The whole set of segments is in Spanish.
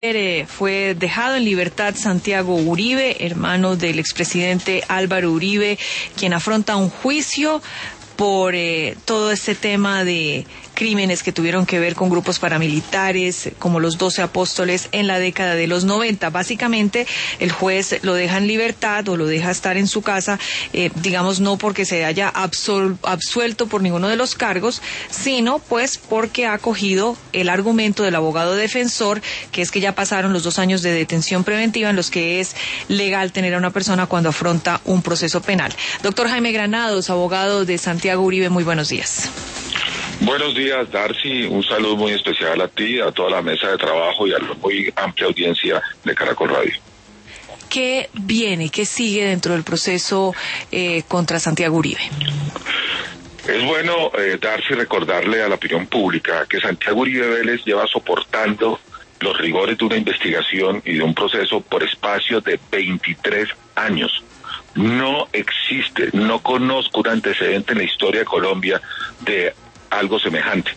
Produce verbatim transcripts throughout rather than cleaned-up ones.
Eh, fue dejado en libertad Santiago Uribe, hermano del expresidente Álvaro Uribe, quien afronta un juicio por eh, todo este tema de crímenes que tuvieron que ver con grupos paramilitares, como los doce apóstoles en la década de los noventa. Básicamente, el juez lo deja en libertad o lo deja estar en su casa, eh, digamos, no porque se haya absol- absuelto por ninguno de los cargos, sino pues porque ha acogido el argumento del abogado defensor, que es que ya pasaron los dos años de detención preventiva en los que es legal tener a una persona cuando afronta un proceso penal. Doctor Jaime Granados, abogado de Santiago Uribe, muy buenos días. Buenos días, Darcy. Un saludo muy especial a ti, a toda la mesa de trabajo y a la muy amplia audiencia de Caracol Radio. ¿Qué viene, qué sigue dentro del proceso eh, contra Santiago Uribe? Es bueno, eh, Darcy, recordarle a la opinión pública que Santiago Uribe Vélez lleva soportando los rigores de una investigación y de un proceso por espacio de veintitrés años. No existe, no conozco un antecedente en la historia de Colombia de algo semejante.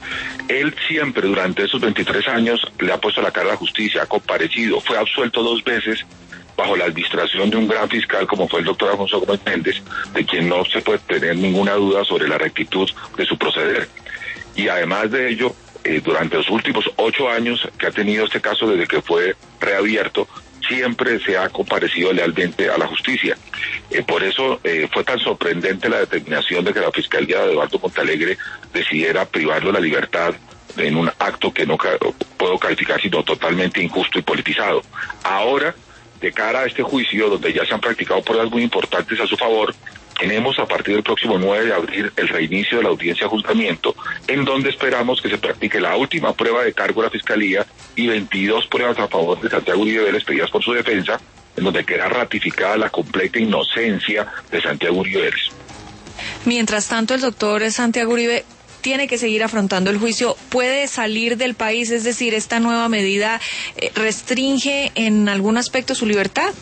Él siempre durante esos veintitrés años le ha puesto la cara a la justicia, ha comparecido, fue absuelto dos veces bajo la administración de un gran fiscal como fue el doctor Alfonso Gómez Méndez, de quien no se puede tener ninguna duda sobre la rectitud de su proceder. Y además de ello, eh, durante los últimos ocho años que ha tenido este caso desde que fue reabierto, siempre se ha comparecido lealmente a la justicia. Eh, por eso eh, fue tan sorprendente la determinación de que la Fiscalía de Eduardo Montalegre decidiera privarlo de la libertad en un acto que no ca- puedo calificar sino totalmente injusto y politizado. Ahora, de cara a este juicio, donde ya se han practicado pruebas muy importantes a su favor, tenemos a partir del próximo nueve de abril el reinicio de la audiencia de juzgamiento, en donde esperamos que se practique la última prueba de cargo de la Fiscalía y veintidós pruebas a favor de Santiago Uribe Vélez pedidas por su defensa, en donde queda ratificada la completa inocencia de Santiago Uribe Vélez. Mientras tanto, el doctor Santiago Uribe tiene que seguir afrontando el juicio. ¿Puede salir del país? Es decir, ¿esta nueva medida eh, restringe en algún aspecto su libertad?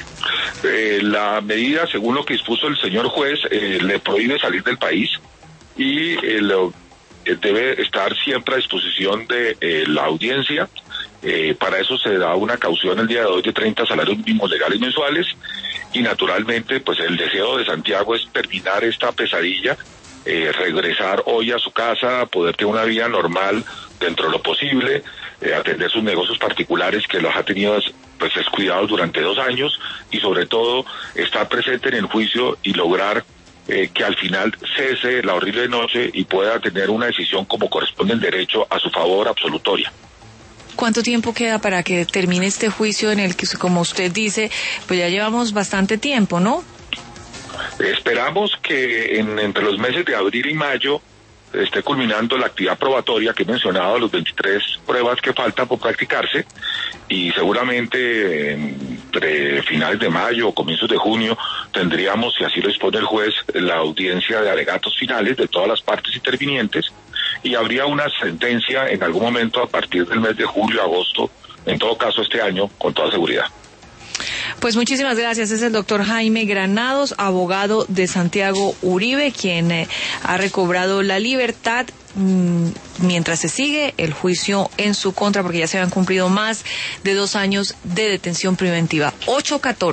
Eh, la medida, según lo que dispuso el señor juez, eh, le prohíbe salir del país y eh, lo, eh, debe estar siempre a disposición de eh, la audiencia. Eh, para eso se da una caución el día de hoy de treinta salarios mínimos legales mensuales y naturalmente pues el deseo de Santiago es terminar esta pesadilla, eh, regresar hoy a su casa, poder tener una vida normal dentro de lo posible, eh, atender sus negocios particulares que los ha tenido pues descuidados durante dos años y sobre todo estar presente en el juicio y lograr eh, que al final cese la horrible noche y pueda tener una decisión como corresponde el derecho a su favor absolutoria. ¿Cuánto tiempo queda para que termine este juicio en el que, como usted dice, pues ya llevamos bastante tiempo, ¿no? Esperamos que en, entre los meses de abril y mayo esté culminando la actividad probatoria que he mencionado, los veintitrés pruebas que faltan por practicarse, y seguramente entre finales de mayo o comienzos de junio tendríamos, si así lo dispone el juez, la audiencia de alegatos finales de todas las partes intervinientes, y habría una sentencia en algún momento a partir del mes de julio, agosto, en todo caso este año, con toda seguridad. Pues muchísimas gracias. Es el doctor Jaime Granados, abogado de Santiago Uribe, quien eh, ha recobrado la libertad mmm, mientras se sigue el juicio en su contra, porque ya se habían cumplido más de dos años de detención preventiva. ocho catorce